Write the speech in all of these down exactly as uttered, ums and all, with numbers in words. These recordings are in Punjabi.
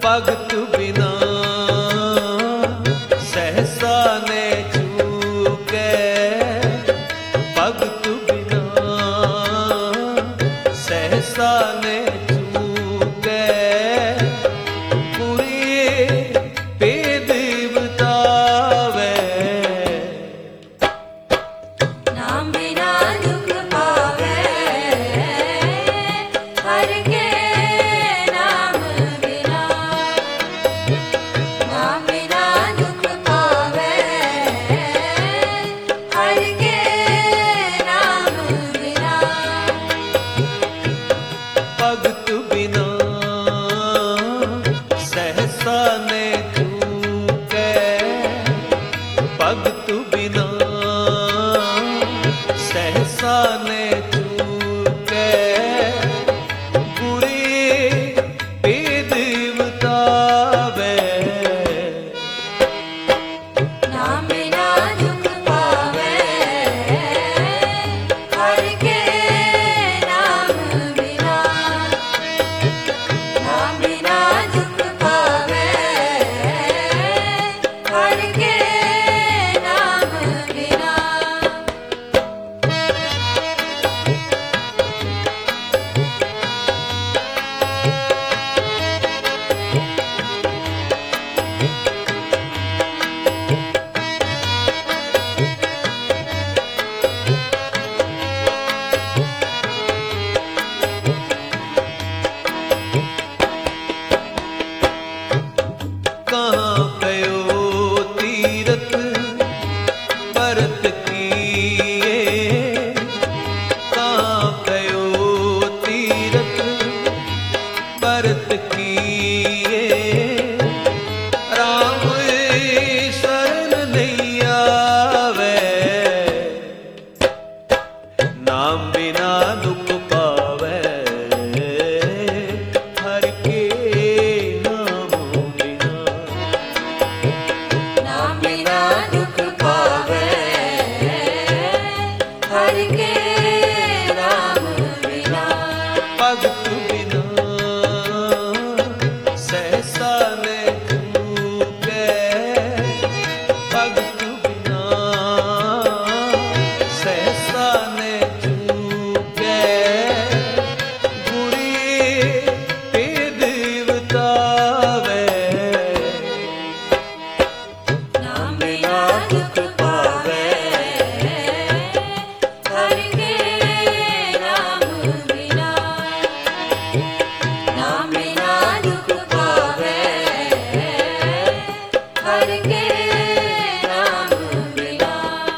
भगत बिना सहसा ने चूके, भगत बिना सहसा ने चूके, पूरी भेद बतावे। नाम बिना दुख पावे, हर के नाम बिना। नाम बिना दुख पावे, हर के नाम बिना। भगत बिना सहसा ने चूके, भगत बिना सहसा ने चूके, बुरी भेद बतावे। नाम बिना दुख पावे, हर के नाम बिना। नाम बिना दुख पावे, हर के नाम बिना। कहाँ गयो तीरथ भरत किए, कहाँ गयो तीरथ भरत किए, राम शरण नहीं आवे। नाम बिना दुख पावे, हर के नाम बिना। नाम बिना दुख पावे, हर के नाम बिना। भगत बिना सहसा ने चूके, भगत बिना सहसा ने चूके, बुरी भेद बतावे। नाम बिना दुख पावे, हर के नाम बिना। नाम बिना दुख पावे, हर के नाम बिना।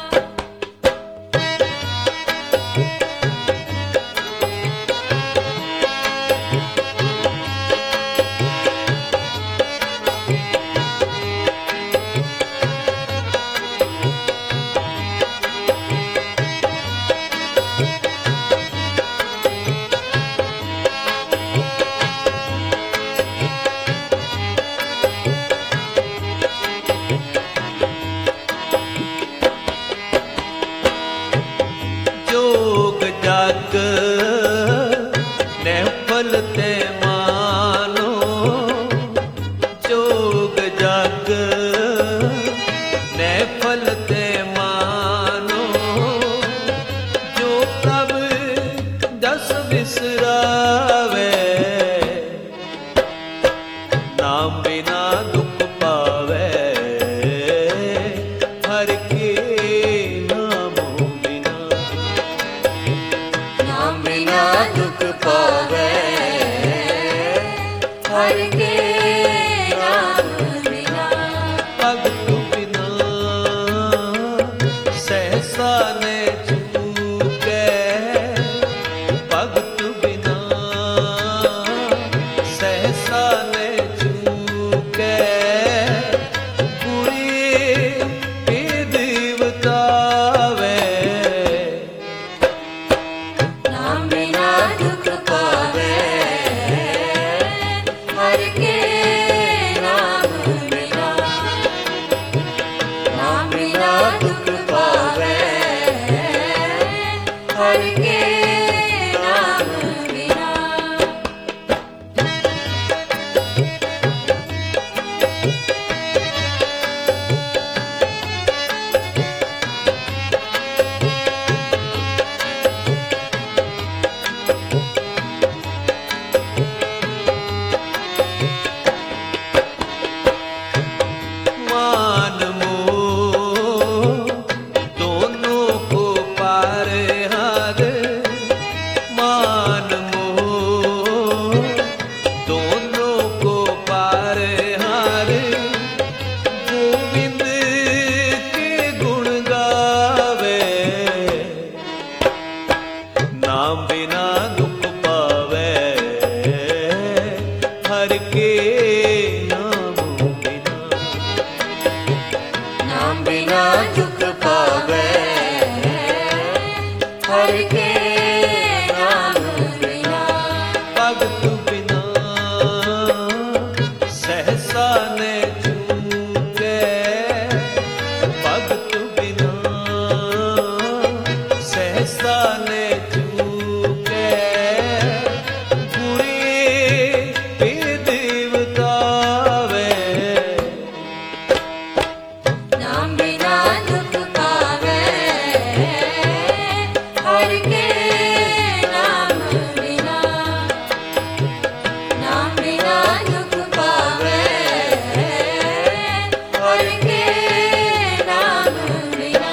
जोग जग ने फल ते मानो, जोग जग ने फल ते मानो, जो प्रभ जस बिसरावे। नाम बिना दुख पावे, हर के नाम बिना। नाम बिना दुख पावे, हर के नाम बिना। भगत बिना सहसा ने चूके, भगत बिना सहसा ने चूके, बुरी भेद बतावे। नाम बिना दुख पावे, हर हर के नाम बिना, नाम बिना दुख पावे, हर के नाम बिना। भगत बिना सहसा ने चूके, भगत बिना सहसा ने चूके, बुरी देवता वे। नाम बिना दुख पावे, हर के नाम बिना, नाम बिना दुख पावे, हर के नाम बिना।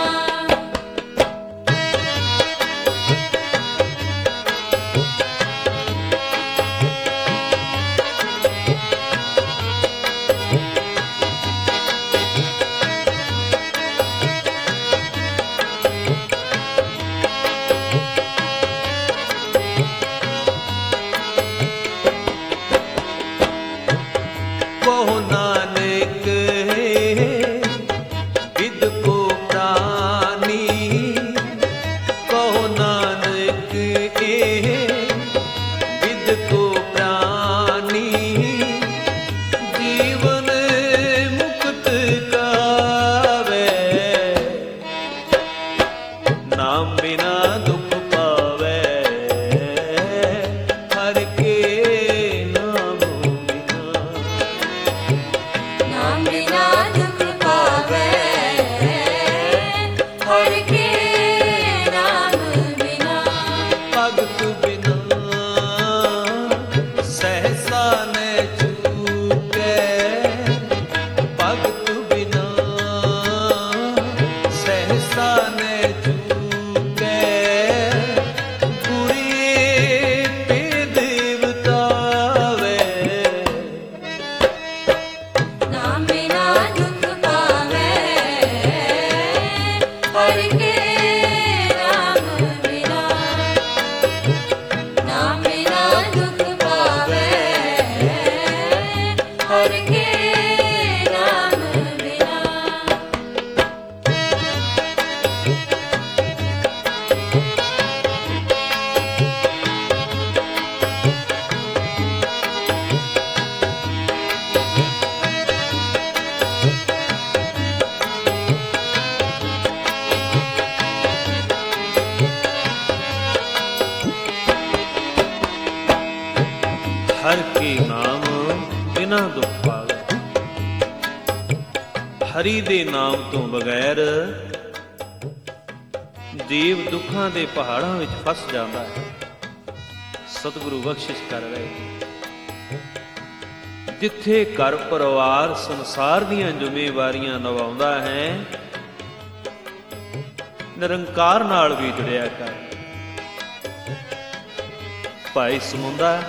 कहो नानक विद को प्राणी, कहो नानक विद को प्राणी, जीवन मुक्त गावे, नाम बिना दुख पावे, हर के नाम बिना। नाम बिना दुख पावे, हर के नाम बिना। भगत बिना सहसा ने चूके, भगत बिना सहसा ने चूके, बुरी पे देवता वे। नाम बिना दुख पावे, हर के नाम बिना, नाम बिना दुख पावे, हर के नाम बिना। हर के नाम बिना दुख पावे, ਹਰੀ ਦੇ ਨਾਮ ਤੋਂ ਬਗੈਰ ਜੀਵ ਦੁੱਖਾਂ ਦੇ ਪਹਾੜਾਂ ਵਿੱਚ ਫਸ ਜਾਂਦਾ ਹੈ। ਸਤਿਗੁਰੂ ਬਖਸ਼ਿਸ਼ ਕਰ ਰਹੇ, ਜਿੱਥੇ ਘਰ ਪਰਿਵਾਰ ਸੰਸਾਰ ਦੀਆਂ ਜ਼ਿੰਮੇਵਾਰੀਆਂ ਨਿਭਾਉਂਦਾ ਹੈ, ਨਿਰੰਕਾਰ ਨਾਲ ਵੀ ਜੁੜਿਆ ਕਰ। ਭਾਈ ਸਮੁੰਦਾ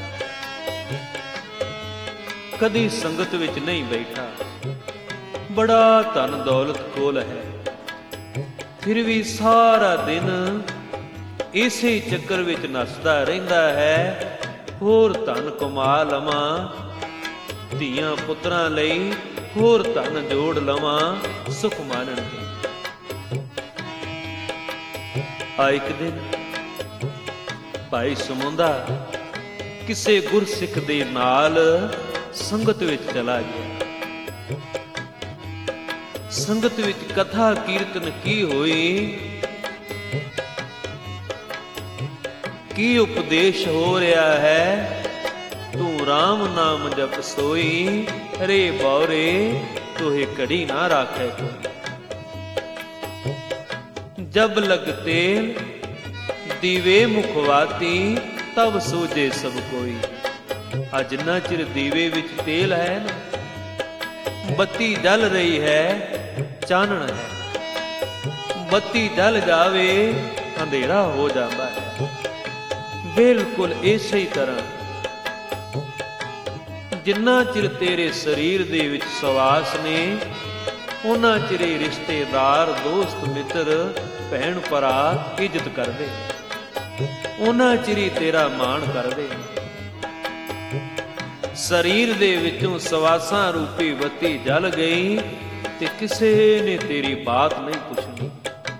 ਕਦੀ ਸੰਗਤ ਵਿੱਚ ਨਹੀਂ ਬੈਠਾ, ਬੜਾ ਧਨ ਦੌਲਤ ਕੋਲ ਹੈ, ਫਿਰ ਵੀ ਸਾਰਾ ਦਿਨ ਇਸੇ ਚੱਕਰ ਵਿੱਚ ਨੱਸਦਾ ਰਹਿੰਦਾ ਹੈ। ਹੋਰ ਧਨ ਕਮਾ ਲਵਾਂ, ਧੀਆਂ ਪੁੱਤਰਾਂ ਲਈ ਹੋਰ ਧਨ ਜੋੜ ਲਵਾਂ, ਸੁਖ ਮਾਣਨਗੇ। ਆ ਇੱਕ ਦਿਨ ਭਾਈ ਸਮੁੰਦਾ ਕਿਸੇ ਗੁਰਸਿੱਖ ਦੇ ਨਾਲ ਸੰਗਤ ਵਿੱਚ ਚਲਾ ਗਿਆ। ਸੰਗਤ ਵਿੱਚ ਕਥਾ ਕੀਰਤਨ ਕੀ ਹੋਈ, ਕੀ ਉਪਦੇਸ਼ ਹੋ ਰਿਹਾ ਹੈ। ਤੂੰ RAM ਨਾਮ ਜਪ ਸੋਈ, ਰੇ ਬੌਰੇ ਤੋਹੇ ਘੜੀ ਨਾ ਰਾਖੈ ਕੋਈ। ਜਬ ਲਗਤੇ ਦੀਵੇ ਮੁਖਵਾਤੀ, ਤਬ ਸੋਜੇ ਸਭ ਕੋਈ। ਆ ਜਿੰਨਾ ਚਿਰ ਦੀਵੇ ਵਿੱਚ ਤੇਲ ਹੈ ਨਾ, ਬੱਤੀ ਜਲ ਰਹੀ ਹੈ, ਚਾਨਣ ਹੈ। ਬੱਤੀ ਜਲ ਜਾਵੇ, ਅੰਧੇਰਾ ਹੋ ਜਾਂਦਾ ਹੈ। ਬਿਲਕੁਲ ਇਸੇ ਹੀ ਤਰ੍ਹਾਂ ਜਿੰਨਾ ਚਿਰ ਤੇਰੇ ਸਰੀਰ ਦੇ ਵਿੱਚ ਸਵਾਸ ਨੇ, ਉਹਨਾਂ ਚਿਰ ਰਿਸ਼ਤੇਦਾਰ, ਦੋਸਤ, ਮਿੱਤਰ, ਭੈਣ ਭਰਾ ਇੱਜ਼ਤ ਕਰਦੇ, ਉਹਨਾਂ ਚਿਰ ਤੇਰਾ ਮਾਣ ਕਰਦੇ। ਸਰੀਰ ਦੇ ਵਿੱਚੋਂ ਸਵਾਸਾਂ ਰੂਪੀ ਬੱਤੀ ਜਲ ਗਈ ਤੇ ਕਿਸੇ ਨੇ ਤੇਰੀ ਬਾਤ ਨਹੀਂ ਪੁੱਛਣੀ।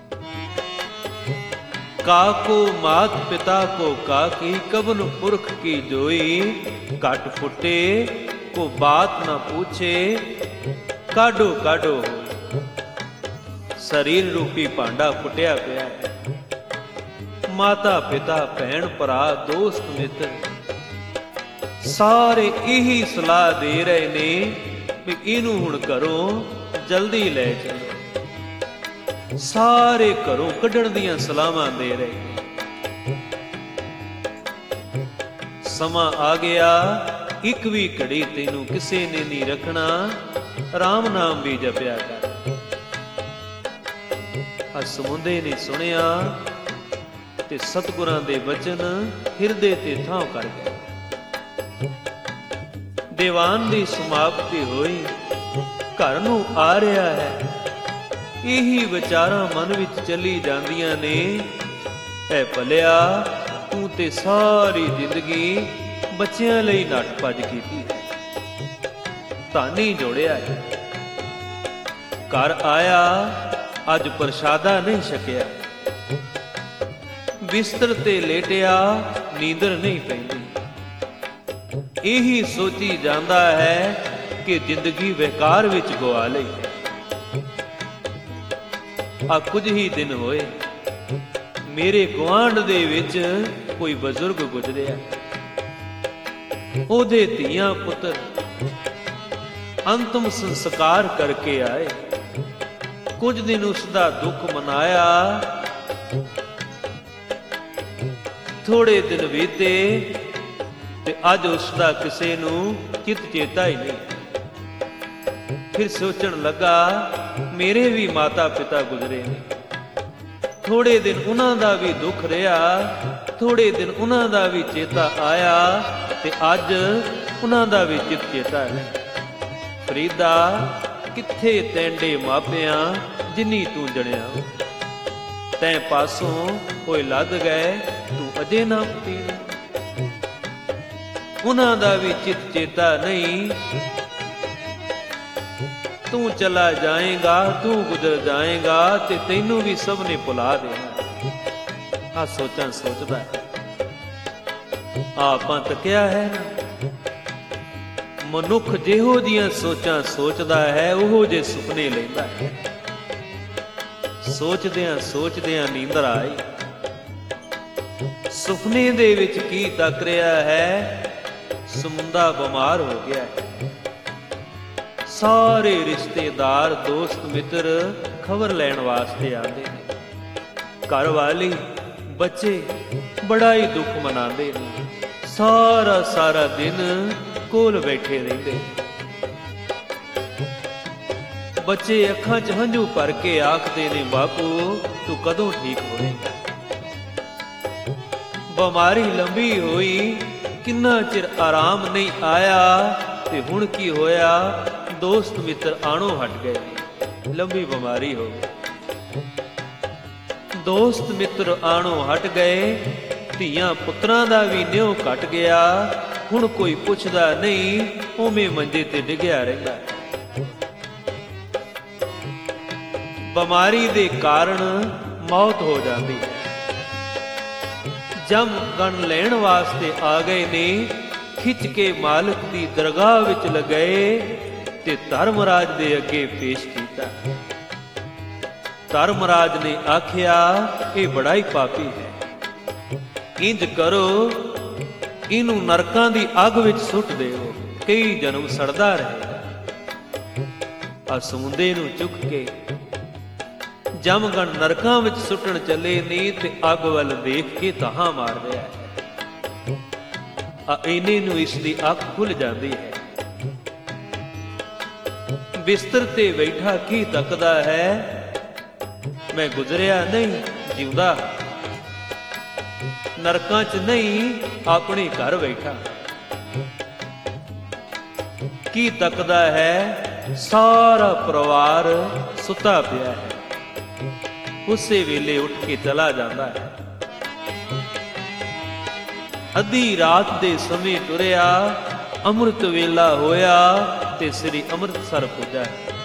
ਕਾਕੋ ਮਾਤ ਪਿਤਾ ਕੋ ਕਾਕੀ ਕਬਨ ਪੁਰਖ ਕੀ ਜੋਈ, ਘਟ ਫੁੱਟੇ ਕੋ ਬਾਤ ਨਾ ਪੁੱਛੇ ਕਾਢੋ ਕਾਢੋ ਹੋਈ। ਸਰੀਰ ਰੂਪੀ ਭਾਂਡਾ ਫੁੱਟਿਆ ਪਿਆ ਹੈ। ਮਾਤਾ ਪਿਤਾ ਭੈਣ ਭਰਾ ਦੋਸਤ ਮਿੱਤਰ ਸਾਰੇ ਇਹੀ ਸਲਾਹ ਦੇ ਰਹੇ ਨੇ ਵੀ ਇਹਨੂੰ ਹੁਣ ਘਰੋਂ ਜਲਦੀ ਲੈ ਚਲੋ। ਸਾਰੇ ਘਰੋਂ ਕੱਢਣ ਦੀਆਂ ਸਲਾਹਾਂ ਦੇ ਰਹੇ ਨੇ। ਸਮਾਂ ਆ ਗਿਆ, ਇੱਕ ਵੀ ਘੜੀ ਤੈਨੂੰ ਕਿਸੇ ਨੇ ਨਹੀਂ ਰੱਖਣਾ, ਰਾਮ ਨਾਮ ਵੀ ਜਪਿਆ ਕਰ। ਆ ਸਮੁੰਦੇ ਨੇ ਸੁਣਿਆ ਤੇ ਸਤਿਗੁਰਾਂ ਦੇ ਵਚਨ ਹਿਰਦੇ ਤੇ ਥਾਂ ਕਰ ਗਿਆ। ਦੀਵਾਨ ਦੀ ਸਮਾਪਤੀ ਹੋਈ, ਘਰ ਨੂੰ ਆ ਰਿਹਾ ਹੈ। ਇਹੀ ਵਿਚਾਰਾਂ ਮਨ ਵਿੱਚ ਚੱਲੀ ਜਾਂਦੀਆਂ ਨੇ, ਐ ਭਲਿਆ ਤੂੰ ਤੇ ਸਾਰੀ ਜ਼ਿੰਦਗੀ ਬੱਚਿਆਂ ਲਈ ਨੱਠ ਭੱਜ ਕੀਤੀ ਹੈ, ਧਾਨੀ ਜੋੜਿਆ ਹੈ। ਘਰ ਆਇਆ, ਅੱਜ ਪ੍ਰਸ਼ਾਦਾ ਨਹੀਂ ਛਕਿਆ, ਬਿਸਤਰ ਤੇ ਲੇਟਿਆ, ਨੀਂਦਰ ਨਹੀਂ ਪੈਂਦੀ। ਇਹੀ ਸੋਚੀ ਜਾਂਦਾ ਹੈ ਕਿ ਜ਼ਿੰਦਗੀ ਬੇਕਾਰ ਵਿੱਚ ਗਵਾ ਲਈ ਹੈ। ਆ ਕੁਝ ਹੀ ਦਿਨ ਹੋਏ, ਮੇਰੇ ਗੁਆਂਢ ਦੇ ਵਿੱਚ ਕੋਈ ਬਜ਼ੁਰਗ ਗੁਜ਼ਰਿਆ। ਉਹਦੇ ਧੀਆਂ ਪੁੱਤਰ ਅੰਤਮ ਸੰਸਕਾਰ ਕਰਕੇ ਆਏ। ਕੁਝ ਦਿਨ ਉਸ ਦਾ ਦੁੱਖ ਮਨਾਇਆ। ਥੋੜੇ ਦਿਨ ਬੀਤੇ ਤੇ ਅੱਜ ਉਸ ਦਾ ਕਿਸੇ ਨੂੰ ਚਿਤ ਚੇਤਾ ਹੀ ਨਹੀਂ। ਫਿਰ ਸੋਚਣ ਲੱਗਾ, ਮੇਰੇ ਵੀ ਮਾਤਾ ਪਿਤਾ ਗੁਜ਼ਰੇ ਨੇ। ਥੋੜੇ ਦਿਨ ਉਹਨਾਂ ਦਾ ਵੀ ਦੁੱਖ ਰਿਹਾ, ਥੋੜੇ ਦਿਨ ਉਹਨਾਂ ਦਾ ਵੀ ਚੇਤਾ ਆਇਆ ਤੇ ਅੱਜ ਉਹਨਾਂ ਦਾ ਵੀ ਚਿਤ ਚੇਤਾ ਹੈ। ਫਰੀਦਾ ਕਿੱਥੇ ਤੈਂਡੇ ਮਾਪਿਆਂ ਜਿੰਨੀ ਤੂੰ ਜਣਿਆ, ਤੈਂ ਪਾਸੋਂ ਕੋਈ ਲੱਦ ਗਏ ਤੂੰ ਅਜੇ ਨਾ ਪਤੀ। ਉਹਨਾਂ ਦਾ ਵੀ ਚਿਤ ਚੇਤਾ ਨਹੀਂ, ਤੂੰ ਚਲਾ ਜਾਏਗਾ, ਤੂੰ ਗੁਜ਼ਰ ਜਾਏਗਾ ਤੇ ਤੈਨੂੰ ਵੀ ਸਭ ਨੇ ਭੁਲਾ ਦੇਣਾ। ਆ ਸੋਚਾਂ ਸੋਚਦਾ ਆਪਾਂ ਤੱਕਿਆ ਹੈ ਨਾ, ਮਨੁੱਖ ਜਿਹੋ ਜੀਆਂ ਸੋਚਾਂ ਸੋਚਦਾ ਹੈ ਉਹੋ ਜੇ ਸੁਪਨੇ ਲੈਂਦਾ ਹੈ। ਸੋਚਦਿਆਂ ਸੋਚਦਿਆਂ ਨੀਂਦਰ ਆਈ। ਸੁਪਨੇ ਦੇ ਵਿੱਚ ਕੀ ਤੱਕ ਰਿਹਾ ਹੈ? ਸਮੁੰਦਾ ਬਿਮਾਰ ਹੋ ਗਿਆ ਹੈ। ਸਾਰੇ ਰਿਸ਼ਤੇਦਾਰ ਦੋਸਤ ਮਿੱਤਰ ਖਬਰ ਲੈਣ ਵਾਸਤੇ ਆਉਂਦੇ ਨੇ। ਘਰ ਵਾਲੀ ਬੱਚੇ ਬੜਾ ਹੀ ਦੁੱਖ ਮਨਾਉਂਦੇ ਨੇ। ਸਾਰਾ ਸਾਰਾ ਦਿਨ ਕੋਲ ਬੈਠੇ ਰਹਿੰਦੇ। ਬੱਚੇ ਅੱਖਾਂ 'ਚ ਹੰਝੂ ਭਰ ਕੇ ਆਖਦੇ ਨੇ, ਬਾਪੂ ਤੂੰ ਕਦੋਂ ਠੀਕ ਹੋਵੇਂਗਾ? ਬਿਮਾਰੀ ਲੰਬੀ ਹੋਈ, ਕਿੰਨਾ ਚਿਰ ਆਰਾਮ ਨਹੀਂ ਆਇਆ ਤੇ ਹੁਣ ਕੀ ਹੋਇਆ? ਦੋਸਤ ਮਿੱਤਰ ਆਣੋਂ ਹਟ ਗਏ, ਲੰਬੀ ਬਿਮਾਰੀ ਹੋ ਗਈ। ਦੋਸਤ ਮਿੱਤਰ ਆਣੋਂ ਹਟ ਗਏ, ਧੀਆਂ ਪੁੱਤਰਾਂ ਦਾ ਵੀ ਨਿਉ ਘਟ ਗਿਆ। ਹੁਣ ਕੋਈ ਪੁੱਛਦਾ ਨਹੀਂ, ਉਵੇਂ ਮੰਜੇ ਤੇ ਡਿੱਗਿਆ ਰਹਿੰਦਾ। ਬਿਮਾਰੀ ਦੇ ਕਾਰਨ ਮੌਤ ਹੋ ਜਾਂਦੀ ਹੈ। ਜਮ ਗਣ ਲੈਣ ਵਾਸਤੇ ਆ ਗਏ ਨੇ, ਖਿੱਚ ਕੇ ਮਾਲਕ ਦੀ ਦਰਗਾਹ ਵਿੱਚ ਲਗਾਏ ਤੇ ਧਰਮਰਾਜ ਦੇ ਅੱਗੇ ਪੇਸ਼ ਕੀਤਾ। ਧਰਮਰਾਜ ਨੇ ਆਖਿਆ, ਇਹ ਬੜਾ ਹੀ ਪਾਪੀ ਹੈ, ਇੰਜ ਕਰੋ ਇਹਨੂੰ ਨਰਕਾਂ ਦੀ ਅੱਗ ਵਿੱਚ ਸੁੱਟ ਦਿਓ, ਕਈ ਜਨਮ ਸੜਦਾ ਰਹੇਗਾ। ਆ ਸਮੁੰਦੇ ਨੂੰ ਚੁੱਕ ਕੇ ਜਮਗਣ ਨਰਕਾਂ ਵਿੱਚ ਸੁੱਟਣ ਚੱਲੇ ਨੇ ਤੇ ਅੱਗ ਵੱਲ ਦੇਖ ਕੇ ਤਹਾਂ ਮਾਰ ਰਿਹਾ ਹੈ। ਆ ਇਹਨੇ ਨੂੰ ਇਸ ਦੀ ਅੱਖ ਖੁੱਲ ਜਾਂਦੀ ਹੈ। ਬਿਸਤਰ ਤੇ ਬੈਠਾ ਕੀ ਤੱਕਦਾ ਹੈ? ਮੈਂ ਗੁਜ਼ਰਿਆ ਨਹੀਂ, ਜਿਉਂਦਾ। ਨਰਕਾਂ 'ਚ ਨਹੀਂ, ਆਪਣੇ ਘਰ ਬੈਠਾ। ਕੀ ਤੱਕਦਾ ਹੈ? ਸਾਰਾ ਪਰਿਵਾਰ ਸੁੱਤਾ ਪਿਆ ਹੈ। ਉਸੇ ਵੇਲੇ ਉੱਠ ਕੇ ਚਲਾ ਜਾਂਦਾ ਹੈ। ਅੱਧੀ ਰਾਤ ਦੇ ਸਮੇਂ ਤੁਰਿਆ, ਅੰਮ੍ਰਿਤ ਵੇਲਾ ਹੋਇਆ ਤੇ ਸ੍ਰੀ ਅੰਮ੍ਰਿਤਸਰ ਪੁੱਜਾ।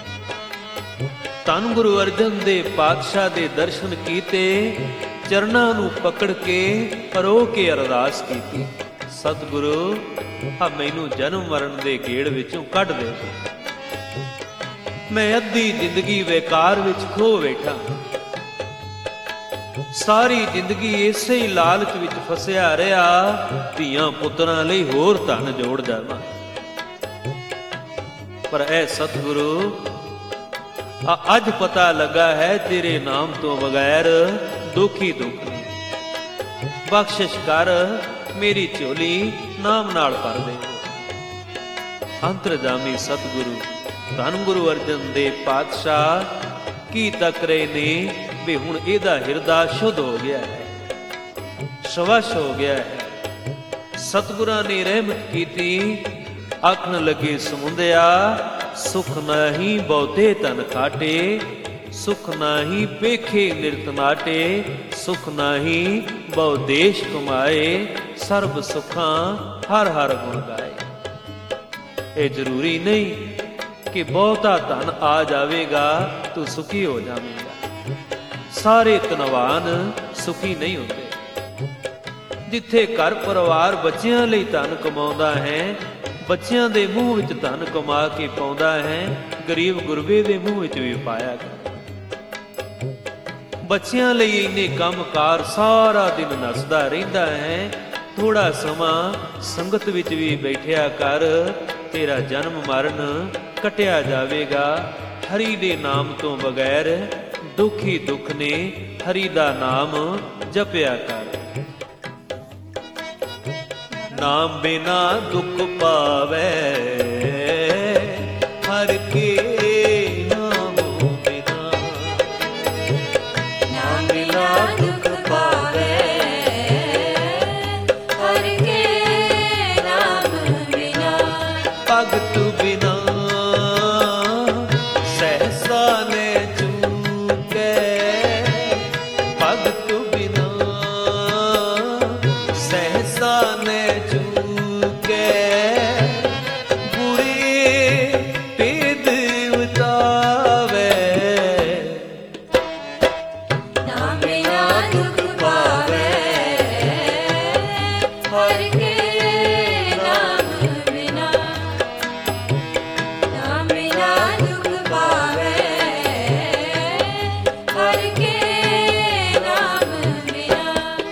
ਧੰਨ ਗੁਰੂ ਅਰਜਨ ਦੇਵ ਪਾਤਸ਼ਾਹ ਦੇ ਦਰਸ਼ਨ ਕੀਤੇ, ਚਰਨਾਂ ਨੂੰ ਪਕੜ ਕੇ ਰੋ ਕੇ ਅਰਦਾਸ ਕੀਤੀ, ਸਤਿਗੁਰੂ ਆ ਮੈਨੂੰ ਜਨਮ ਮਰਨ ਦੇ ਗੇੜ ਵਿੱਚੋਂ ਕੱਢ ਦੇ। ਮੈਂ ਅੱਧੀ ਜ਼ਿੰਦਗੀ ਬੇਕਾਰ ਵਿੱਚ ਖੋ ਬੈਠਾ, ਸਾਰੀ ਜ਼ਿੰਦਗੀ ਇਸੇ ਹੀ ਲਾਲਚ ਵਿੱਚ ਫਸਿਆ ਰਿਹਾ, ਧੀਆਂ ਪੁੱਤਰਾਂ ਲਈ ਹੋਰ ਧਨ ਜੋੜ ਜਾਵਾਂ। ਪਰ ਐ ਸਤਿਗੁਰੂ ਆ ਅੱਜ ਪਤਾ ਲੱਗਾ ਹੈ ਤੇਰੇ ਨਾਮ ਤੋਂ ਬਗੈਰ ਦੁੱਖ ਹੀ ਦੁੱਖ ਨਹੀਂ। ਬਖਸ਼ਿਸ਼ ਕਰ, ਮੇਰੀ ਝੋਲੀ ਨਾਮ ਨਾਲ ਭਰ ਦੇ। ਅੰਤਰਜਾਮੀ ਸਤਿਗੁਰੂ ਧੰਨ ਗੁਰੂ ਅਰਜਨ ਦੇਵ ਪਾਤਸ਼ਾਹ ਕੀ ਤੱਕ ਰਹੇ ਨੇ ਵੀ ਹੁਣ ਇਹਦਾ ਹਿਰਦਾ ਸ਼ੁੱਧ ਹੋ ਗਿਆ ਹੈ, ਸਵੱਛ ਹੋ ਗਿਆ ਹੈ। ਸਤਿਗੁਰਾਂ ਨੇ ਰਹਿਮਤ ਕੀਤੀ, ਆਖਣ ਲੱਗੇ ਸਮੁੰਦਿਆ ਸੁਖ ਨਾਹੀ ਬਹੁਤੇ ਧਨ ਖਾਟੇ, ਸੁਖ ਨਾਹੀ ਪੇਖੇ ਨਿਰਤ ਨਾਟੇ, ਸੁਖ ਨਾਹੀ ਬਹੁ ਦੇਸ਼ ਕਮਾਏ, ਸਰਬ ਸੁਖਾਂ ਹਰ ਹਰ ਗੁਣ ਗਾਏ। ਇਹ ਜ਼ਰੂਰੀ ਨਹੀਂ ਕਿ ਬਹੁਤਾ ਧਨ ਆ ਜਾਵੇਗਾ ਤੂੰ ਸੁਖੀ ਹੋ ਜਾਵੇਂਗਾ। ਸਾਰੇ ਧਨਵਾਨ ਸੁਖੀ ਨਹੀਂ ਹੁੰਦੇ। ਜਿੱਥੇ ਘਰ ਪਰਿਵਾਰ ਬੱਚਿਆਂ ਲਈ ਧਨ ਕਮਾਉਂਦਾ ਹੈ, ਬੱਚਿਆਂ ਦੇ ਮੂੰਹ ਵਿੱਚ ਧਨ ਕਮਾ ਕੇ ਪਾਉਂਦਾ ਹੈ, ਗਰੀਬ ਗੁਰਬੇ ਦੇ ਮੂੰਹ ਵਿੱਚ ਵੀ ਪਾਇਆ ਕਰ। ਬੱਚਿਆਂ ਲਈ ਇੰਨੇ ਕੰਮਕਾਰ ਸਾਰਾ ਦਿਨ ਨੱਸਦਾ ਰਹਿੰਦਾ ਹੈ, ਥੋੜਾ ਸਮਾਂ ਸੰਗਤ ਵਿੱਚ ਵੀ ਬੈਠਿਆ ਕਰ, ਤੇਰਾ ਜਨਮ ਮਰਨ ਕਟਿਆ ਜਾਵੇਗਾ। ਹਰੀ ਦੇ ਨਾਮ ਤੋਂ ਬਗੈਰ ਦੁੱਖ ਹੀ ਦੁੱਖ ਨੇ, ਹਰੀ ਦਾ ਨਾਮ ਜਪਿਆ ਕਰ। ਨਾਮ ਬਿਨਾ ਦੁੱਖ ਪਾਵੇ, ਹਰ ਕੇ ਨਾਮ ਬਿਨਾ, ਨਾਮ ਬਿਨਾ ਦੁੱਖ ਪਾਵੇ, ਹਰ ਕੇ ਨਾਮ ਬਿਨਾ, ਭਗਤ ਬਿਨਾ ਸਹਸਾ ਨੇ ਚੂਕੇ, ਭਗਤ ਬਿਨਾ ਸਹਸਾ ਨੇ ਚੂਕੇ, ਬੁਰੀ ਪੀਦ ਉਤਾਵੇ। ਨਾਮ ਬਿਨਾ ਦੁੱਖ ਪਾਵੇ, ਹਰ ਕੇ ਨਾਮ ਬਿਨਾ, ਨਾਮ ਬਿਨਾ ਦੁੱਖ ਪਾਵੇ, ਹਰ ਕੇ ਨਾਮ ਬਿਨਾ।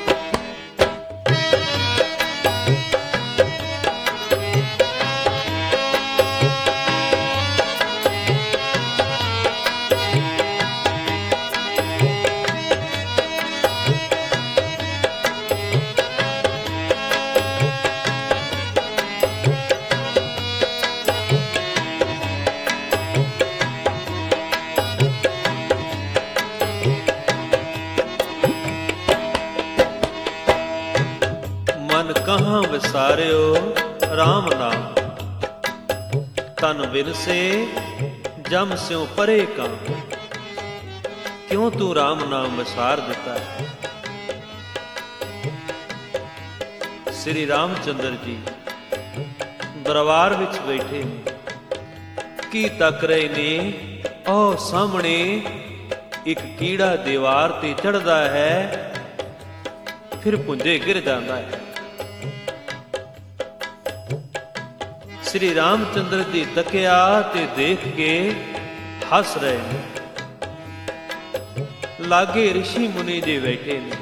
ਮਨ ਕਹਾਂ ਵਿਸਾਰਿਓ RAM ਨਾਮ, ਤਨ ਬਿਨਸੇ ਜਮ ਸਿਉ ਪਰੇ ਕਾਂ। ਕਿਉਂ ਤੂੰ RAM ਨਾਮ ਵਿਸਾਰ ਦਿੱਤਾ ਹੈ? ਸ੍ਰੀ ਰਾਮਚੰਦਰ ਜੀ ਦਰਬਾਰ ਵਿੱਚ ਬੈਠੇ ਨੇ, ਕੀ ਤੱਕ ਰਹੇ ਨੇ? ਉਹ ਸਾਹਮਣੇ ਇੱਕ ਕੀੜਾ ਦੀਵਾਰ ਤੇ ਚੜ੍ਹਦਾ ਹੈ, ਫਿਰ ਪੁੰਜੇ ਗਿਰ ਜਾਂਦਾ ਹੈ। ਸ੍ਰੀ ਰਾਮਚੰਦਰ ਜੀ ਤੱਕਿਆ ਤੇ ਦੇਖ ਕੇ ਹੱਸ ਰਹੇ ਨੇ। ਲਾਗੇ ਰਿਸ਼ੀ ਮੁਨੀ ਜੀ ਬੈਠੇ ਨੇ।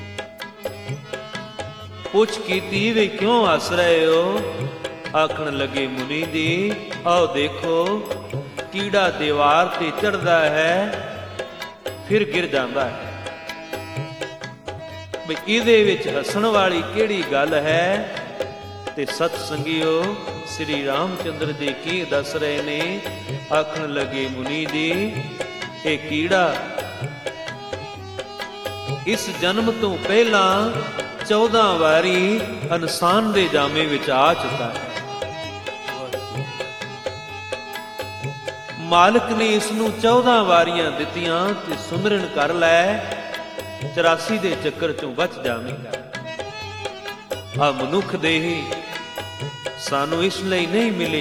ਪੁੱਛ ਕੀਤੀ ਵੀ ਕਿਉਂ ਹੱਸ ਰਹੇ ਹੋ? ਆਖਣ ਲੱਗੇ ਮੁਨੀ ਜੀ, ਆਓ ਦੇਖੋ ਕੀੜਾ ਦੀਵਾਰ ਤੇ ਚੜ੍ਹਦਾ ਹੈ, ਫਿਰ ਗਿਰ ਜਾਂਦਾ ਹੈ। ਵੀ ਇਹਦੇ ਵਿੱਚ ਹੱਸਣ ਵਾਲੀ ਕਿਹੜੀ ਗੱਲ ਹੈ? ਤੇ ਸਤ ਸੰਗਿਓ ਸ੍ਰੀ ਰਾਮਚੰਦਰ ਜੀ ਕੀ ਦੱਸ ਰਹੇ ਨੇ? ਆਖਣ ਲੱਗੇ ਮੁਨੀ ਜੀ, ਇਹ ਕੀੜਾ ਇਸ ਜਨਮ ਤੋਂ ਪਹਿਲਾਂ ਚੌਦਾਂ ਵਾਰੀ ਇਨਸਾਨ ਦੇ ਜਾਮੇ ਵਿੱਚ ਆ ਚੁੱਕਾ ਹੈ। ਮਾਲਕ ਨੇ ਇਸ ਨੂੰ ਚੌਦਾਂ ਵਾਰੀਆਂ ਦਿੱਤੀਆਂ ਤੇ ਸੁਮਰਨ ਕਰ ਲੈ, ਚੁਰਾਸੀ ਦੇ ਚੱਕਰ ਚੋਂ ਬਚ ਜਾਵੇਂਗਾ। ਆ ਮਨੁੱਖ ਦੇ ਹੀ ਸਾਨੂੰ ਇਸ ਲਈ ਨਹੀਂ ਮਿਲੀ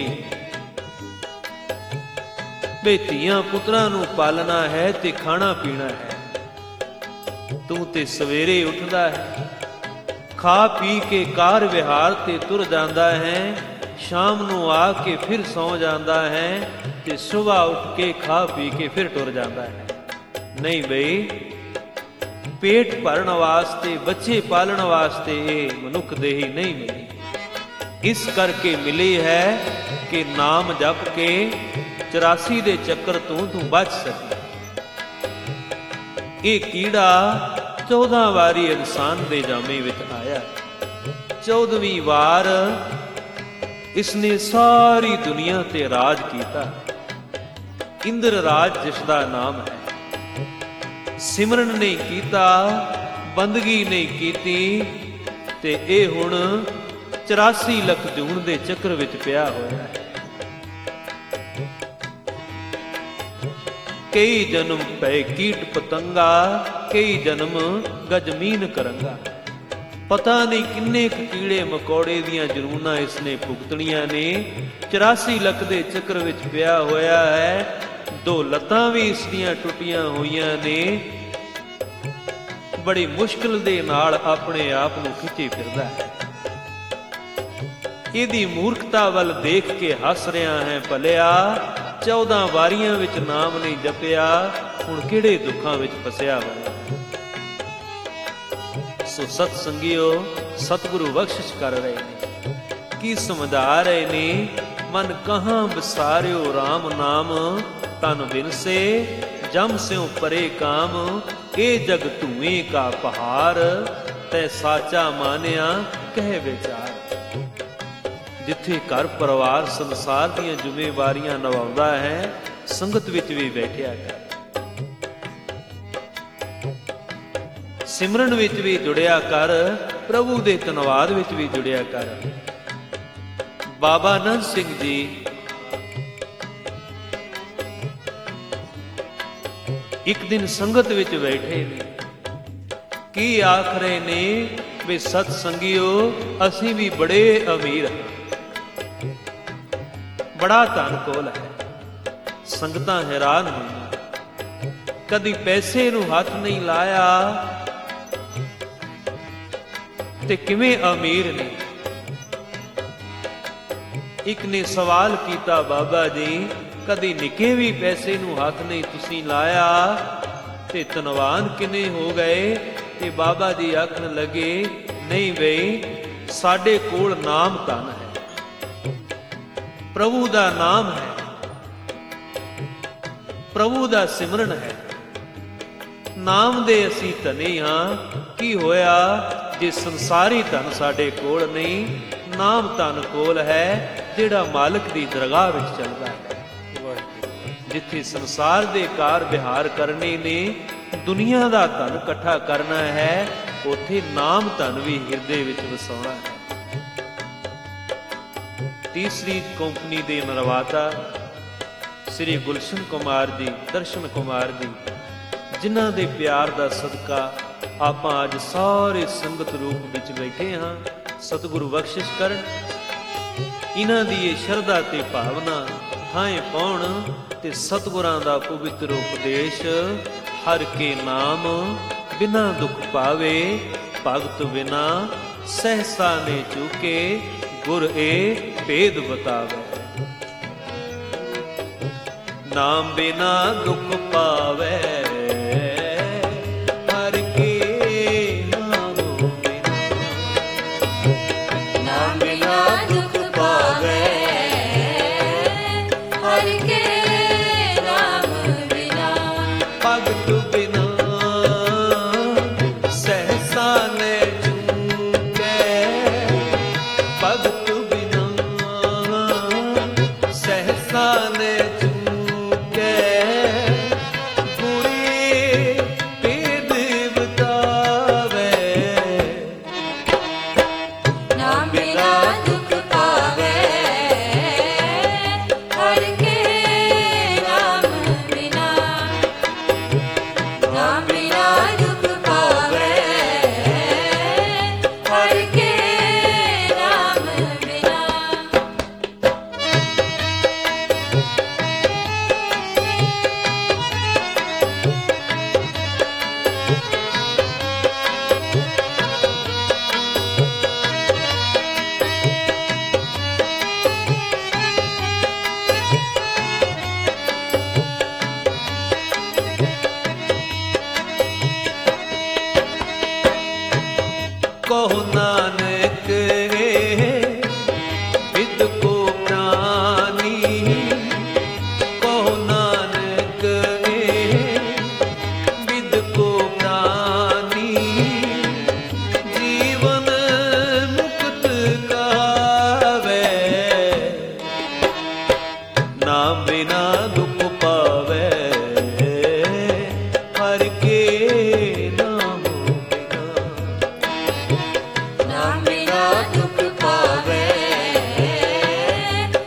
ਬੇ ਧੀਆਂ ਪੁੱਤਰਾਂ ਨੂੰ ਪਾਲਣਾ ਹੈ ਤੇ ਖਾਣਾ ਪੀਣਾ ਹੈ। ਤੂੰ ਤੇ ਸਵੇਰੇ ਉੱਠਦਾ ਹੈ, ਖਾ ਪੀ ਕੇ ਕਾਰ ਵਿਹਾਰ ਤੇ ਤੁਰ ਜਾਂਦਾ ਹੈ, ਸ਼ਾਮ ਨੂੰ ਆ ਕੇ ਫਿਰ ਸੌ ਜਾਂਦਾ ਹੈ ਤੇ ਸਵੇਰ ਉੱਠ ਕੇ ਖਾ ਪੀ ਕੇ ਫਿਰ ਟੁਰ ਜਾਂਦਾ ਹੈ। ਨਹੀਂ ਬਈ, ਪੇਟ ਭਰਨ ਵਾਸਤੇ, ਬੱਚੇ ਪਾਲਣ ਵਾਸਤੇ ਇਹ ਮਨੁੱਖ ਦੇਹੀ ਨਹੀਂ ਮਿਲੀ। ਇਸ ਕਰਕੇ ਮਿਲੀ ਹੈ ਕਿ ਨਾਮ ਜਪ ਕੇ ਚੁਰਾਸੀ ਦੇ ਚੱਕਰ ਤੋਂ ਤੂੰ ਬਚ ਸਕੇ। ਇਹ ਕੀੜਾ ਚੌਦਾਂ ਵਾਰੀ ਇਨਸਾਨ ਦੇ ਜਾਮੇ ਵਿੱਚ ਆਇਆ। ਚੌਦਵੀਂ ਵਾਰ ਇਸਨੇ ਸਾਰੀ ਦੁਨੀਆ ਤੇ ਰਾਜ ਕੀਤਾ। ਇੰਦਰ ਰਾਜ ਜਿਸ ਦਾ ਨਾਮ ਹੈ। ਸਿਮਰਨ ਨਹੀਂ ਕੀਤਾ, ਬੰਦਗੀ ਨਹੀਂ ਕੀਤੀ ਤੇ ਇਹ ਹੁਣ ਚੁਰਾਸੀ ਲੱਖ ਜੂਨ ਦੇ ਚੱਕਰ ਵਿੱਚ ਪਿਆ ਹੋਇਆ ਹੈ। ਕਈ ਜਨਮ ਪਏ ਕੀਟ ਪਤੰਗਾ, ਕਈ ਜਨਮ ਗਜਮੀਨ ਕਰੰਗਾ। ਪਤਾ ਨਹੀਂ ਕਿੰਨੇ ਕੁ ਕੀੜੇ ਮਕੌੜੇ ਦੀਆਂ ਜਨੂਨਾਂ ਇਸਨੇ ਭੁਗਤਣੀਆਂ ਨੇ। ਚੁਰਾਸੀ ਲੱਖ ਦੇ ਚੱਕਰ ਵਿੱਚ ਪਿਆ ਹੋਇਆ ਹੈ। ਦੋ ਲੱਤਾਂ ਵੀ ਇਸ ਦੀਆਂ ਟੁੱਟੀਆਂ ਹੋਈਆਂ ਨੇ। ਬੜੀ ਮੁਸ਼ਕਿਲ ਦੇ ਨਾਲ ਆਪਣੇ ਆਪ ਨੂੰ ਖਿੱਚੇ ਫਿਰਦਾ ਹੈ। ਇਹਦੀ ਮੂਰਖਤਾ ਵੱਲ ਦੇਖ ਕੇ ਹੱਸ ਰਿਹਾ ਹੈ। ਭਲਿਆ ਚੌਦਾਂ ਵਾਰੀਆਂ ਵਿੱਚ ਨਾਮ ਨਹੀਂ ਜਪਿਆ, ਹੁਣ ਕਿਹੜੇ ਦੁੱਖਾਂ ਵਿੱਚ ਫਸਿਆ ਹੋਇਆ। ਸੋ ਸਤ ਸੰਗਿਓ, ਸਤਿਗੁਰੂ ਬਖਸ਼ਿਸ਼ ਕਰ ਰਹੇ ਨੇ, ਕੀ ਸਮਝਾ ਰਹੇ ਨੇ। ਮਨ ਕਹਾਂ ਵਿਸਾਰਿਓ RAM ਨਾਮ, ਤਨ ਬਿਨਸੇ ਜਮ ਸਿਉ ਪਰੇ ਕਾਮ। ਇਹ ਜਗ ਧੂਏ ਕਾ ਪਹਾੜ, ਤੈ ਸਾਚਾ ਮਾਨਿਆ ਕਹਿ ਵਿਚਾਰ। ਜਿੱਥੇ ਘਰ ਪਰਿਵਾਰ ਸੰਸਾਰ ਦੀਆਂ ਜ਼ਿੰਮੇਵਾਰੀਆਂ ਨਿਭਾਉਂਦਾ ਹੈ, ਸੰਗਤ ਵਿੱਚ ਵੀ ਬੈਠਿਆ ਕਰ, ਸਿਮਰਨ ਵਿੱਚ ਵੀ ਜੁੜਿਆ ਕਰ, ਪ੍ਰਭੂ ਦੇ ਧੰਨਵਾਦ ਵਿੱਚ ਵੀ ਜੁੜਿਆ ਕਰ। ਬਾਬਾ ਆਨੰਦ ਸਿੰਘ ਜੀ ਇੱਕ ਦਿਨ ਸੰਗਤ ਵਿੱਚ ਬੈਠੇ ਨੇ। ਕੀ ਆਖ ਰਹੇ ਨੇ ਵੀ ਸਤ ਸੰਗਿਓ, ਅਸੀਂ ਵੀ ਬੜੇ ਅਮੀਰ ਹਾਂ, ਬੜਾ ਧਨ ਕੋਲ ਹੈ। ਸੰਗਤਾਂ ਹੈਰਾਨ ਹੋਈਆਂ, ਕਦੀ ਪੈਸੇ ਨੂੰ ਹੱਥ ਨਹੀਂ ਲਾਇਆ ਤੇ ਕਿਵੇਂ ਅਮੀਰ ਨੇ। ਇੱਕ ਨੇ ਸਵਾਲ ਕੀਤਾ, ਬਾਬਾ ਜੀ ਕਦੀ ਨਿੱਕੇ ਵੀ ਪੈਸੇ ਨੂੰ ਹੱਥ ਨਹੀਂ ਤੁਸੀਂ ਲਾਇਆ ਤੇ ਧਨਵਾਨ ਕਿਵੇਂ ਹੋ ਗਏ। ਤੇ ਬਾਬਾ ਜੀ ਆਖਣ ਲੱਗੇ, ਨਹੀਂ ਬਈ, ਸਾਡੇ ਕੋਲ ਨਾਮ ਧਨ ਹੈ, ਪ੍ਰਭੂ ਦਾ ਨਾਮ ਹੈ, ਪ੍ਰਭੂ ਦਾ ਸਿਮਰਨ ਹੈ। ਨਾਮ ਦੇ ਅਸੀਂ ਧਨੀ ਹਾਂ। ਕੀ ਹੋਇਆ ਜੇ ਸੰਸਾਰੀ ਧਨ ਸਾਡੇ ਕੋਲ ਨਹੀਂ, ਨਾਮ ਧਨ ਕੋਲ ਹੈ, ਜਿਹੜਾ ਮਾਲਕ ਦੀ ਦਰਗਾਹ ਵਿੱਚ ਚੱਲਦਾ ਹੈ। ਜਿੱਥੇ ਸੰਸਾਰ ਦੇ ਕਾਰ ਵਿਹਾਰ ਕਰਨੇ ਨੇ, ਦੁਨੀਆ ਦਾ ਧਨ ਇਕੱਠਾ ਕਰਨਾ ਹੈ, ਉੱਥੇ ਨਾਮ ਧਨ ਵੀ ਹਿਰਦੇ ਵਿੱਚ ਵਸਾਉਣਾ ਹੈ। ਤੀਸਰੀ ਕੰਪਨੀ ਦੇ ਨਿਰਮਾਤਾ ਸ੍ਰੀ ਗੁਲਸ਼ਨ ਕੁਮਾਰ ਜੀ, ਦਰਸ਼ਨ ਕੁਮਾਰ ਜੀ, ਜਿਨ੍ਹਾਂ ਦੇ ਪਿਆਰ ਦਾ ਸਦਕਾ ਆਪਾਂ ਅੱਜ ਸਾਰੇ ਸੰਗਤ ਰੂਪ ਵਿੱਚ ਬੈਠੇ ਹਾਂ। ਸਤਿਗੁਰੂ ਬਖਸ਼ਿਸ਼ ਕਰਨ, ਇਹਨਾਂ ਦੀ ਇਹ ਸ਼ਰਧਾ ਤੇ ਭਾਵਨਾ ਥਾਂ ਪਾਉਣ ਤੇ ਸਤਿਗੁਰਾਂ ਦਾ ਪਵਿੱਤਰ ਉਪਦੇਸ਼, ਹਰ ਕੇ ਨਾਮ ਬਿਨਾ ਦੁਖ ਪਾਵੇ, ਭਗਤ ਬਿਨਾ ਸਹਸਾ ਨੇ ਚੁਕੇ, ਗੁਰ ਏ ਭੇਦ ਬਤਾਵੇ। ਨਾਮ ਬਿਨਾ ਦੁਖ ਪਾਵੇ, ਹਰ ਕੇ ਨਾਮ ਬਿਨਾ, ਨਾਮ ਬਿਨਾ ਦੁਖ ਪਾਵੇ, ਹਰ ਕੇ ਨਾਮ ਬਿਨਾ, ਭਗਤ ਬਿਨਾ ਸਹਸਾ ਨੇ ਚੁਕੇ, ਭਗਤ ਬਿਨਾ ਸਹਸਾ ਨੇ ਚੁਕੇ, ਗੁਰ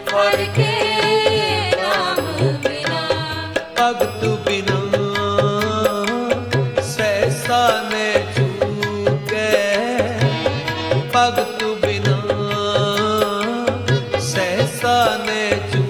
ਹਰਿ ਕੇ ਨਾਮ ਬਿਨਾ ਭਗਤ ਬਿਨਾ ਸਹਿਸਾ ਨੇ ਚੂਕੈ, ਭਗਤ ਬਿਨਾ ਸਹਿਸਾ ਨੇ ਚੂਕੈ।